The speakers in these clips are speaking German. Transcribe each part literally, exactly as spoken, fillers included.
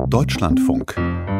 Deutschlandfunk.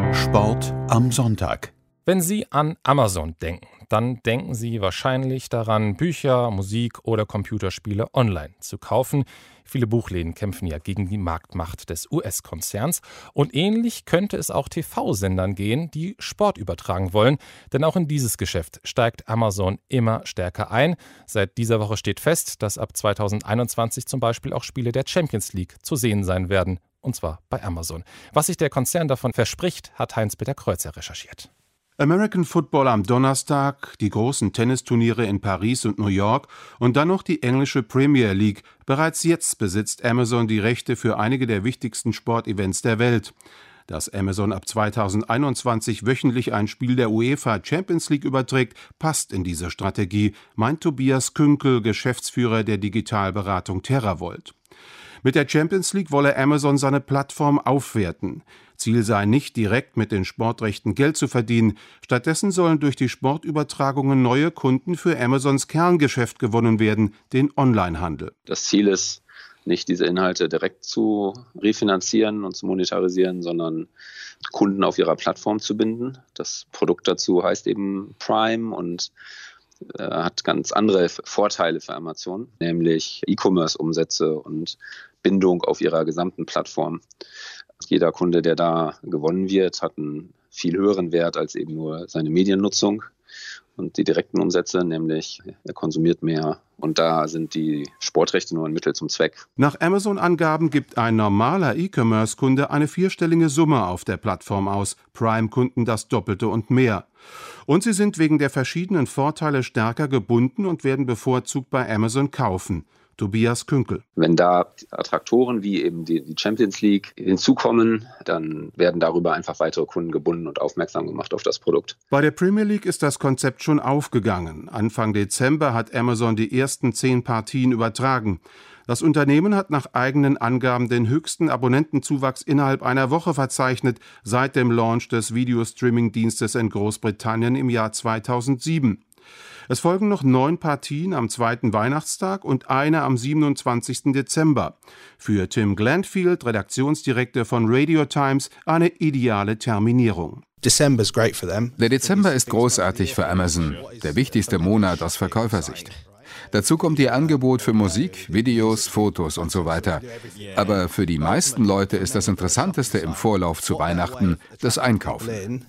Sport am Sonntag. Wenn Sie an Amazon denken, dann denken Sie wahrscheinlich daran, Bücher, Musik oder Computerspiele online zu kaufen. Viele Buchläden kämpfen ja gegen die Marktmacht des U S-Konzerns. Und ähnlich könnte es auch T V-Sendern gehen, die Sport übertragen wollen. Denn auch in dieses Geschäft steigt Amazon immer stärker ein. Seit dieser Woche steht fest, dass ab zweitausendeinundzwanzig zum Beispiel auch Spiele der Champions League zu sehen sein werden. Und zwar bei Amazon. Was sich der Konzern davon verspricht, hat Heinz-Peter Kreuzer recherchiert. American Football am Donnerstag, die großen Tennisturniere in Paris und New York und dann noch die englische Premier League. Bereits jetzt besitzt Amazon die Rechte für einige der wichtigsten Sportevents der Welt. Dass Amazon ab zweitausendeinundzwanzig wöchentlich ein Spiel der UEFA Champions League überträgt, passt in diese Strategie, meint Tobias Künkel, Geschäftsführer der Digitalberatung TerraVolt. Mit der Champions League wolle Amazon seine Plattform aufwerten. Ziel sei nicht, direkt mit den Sportrechten Geld zu verdienen. Stattdessen sollen durch die Sportübertragungen neue Kunden für Amazons Kerngeschäft gewonnen werden, den Onlinehandel. Das Ziel ist, nicht diese Inhalte direkt zu refinanzieren und zu monetarisieren, sondern Kunden auf ihrer Plattform zu binden. Das Produkt dazu heißt eben Prime und äh, hat ganz andere Vorteile für Amazon, nämlich E-Commerce-Umsätze und Bindung auf ihrer gesamten Plattform. Jeder Kunde, der da gewonnen wird, hat einen viel höheren Wert als eben nur seine Mediennutzung und die direkten Umsätze, nämlich er konsumiert mehr. Und da sind die Sportrechte nur ein Mittel zum Zweck. Nach Amazon-Angaben gibt ein normaler E-Commerce-Kunde eine vierstellige Summe auf der Plattform aus, Prime-Kunden das Doppelte und mehr. Und sie sind wegen der verschiedenen Vorteile stärker gebunden und werden bevorzugt bei Amazon kaufen. Tobias Künkel. Wenn da Attraktoren wie eben die, die Champions League hinzukommen, dann werden darüber einfach weitere Kunden gebunden und aufmerksam gemacht auf das Produkt. Bei der Premier League ist das Konzept schon aufgegangen. Anfang Dezember hat Amazon die ersten zehn Partien übertragen. Das Unternehmen hat nach eigenen Angaben den höchsten Abonnentenzuwachs innerhalb einer Woche verzeichnet, seit dem Launch des Videostreaming-Dienstes in Großbritannien im Jahr zweitausendsieben. Es folgen noch neun Partien am zweiten Weihnachtstag und eine am siebenundzwanzigsten Dezember. Für Tim Glanfield, Redaktionsdirektor von Radio Times, eine ideale Terminierung. Der Dezember ist großartig für Amazon, der wichtigste Monat aus Verkäufersicht. Dazu kommt ihr Angebot für Musik, Videos, Fotos und so weiter. Aber für die meisten Leute ist das Interessanteste im Vorlauf zu Weihnachten das Einkaufen.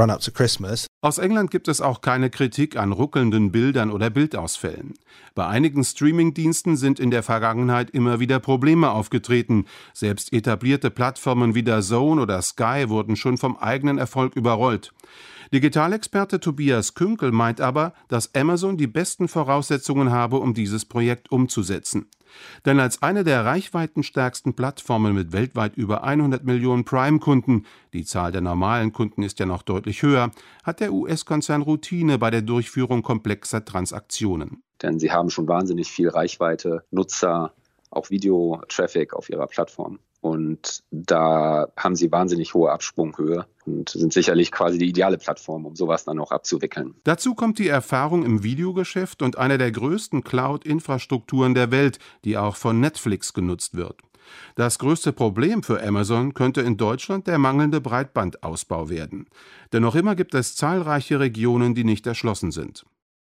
Aus England gibt es auch keine Kritik an ruckelnden Bildern oder Bildausfällen. Bei einigen Streamingdiensten sind in der Vergangenheit immer wieder Probleme aufgetreten. Selbst etablierte Plattformen wie D A Z N oder Sky wurden schon vom eigenen Erfolg überrollt. Digitalexperte Tobias Künkel meint aber, dass Amazon die besten Voraussetzungen habe, um dieses Projekt umzusetzen. Denn als eine der reichweitenstärksten Plattformen mit weltweit über hundert Millionen Prime-Kunden, die Zahl der normalen Kunden ist ja noch deutlich höher, hat der U S-Konzern Routine bei der Durchführung komplexer Transaktionen. Denn sie haben schon wahnsinnig viel Reichweite, Nutzer, auch Video-Traffic auf ihrer Plattform. Und da haben sie wahnsinnig hohe Absprunghöhe und sind sicherlich quasi die ideale Plattform, um sowas dann auch abzuwickeln. Dazu kommt die Erfahrung im Videogeschäft und einer der größten Cloud-Infrastrukturen der Welt, die auch von Netflix genutzt wird. Das größte Problem für Amazon könnte in Deutschland der mangelnde Breitbandausbau werden. Denn noch immer gibt es zahlreiche Regionen, die nicht erschlossen sind.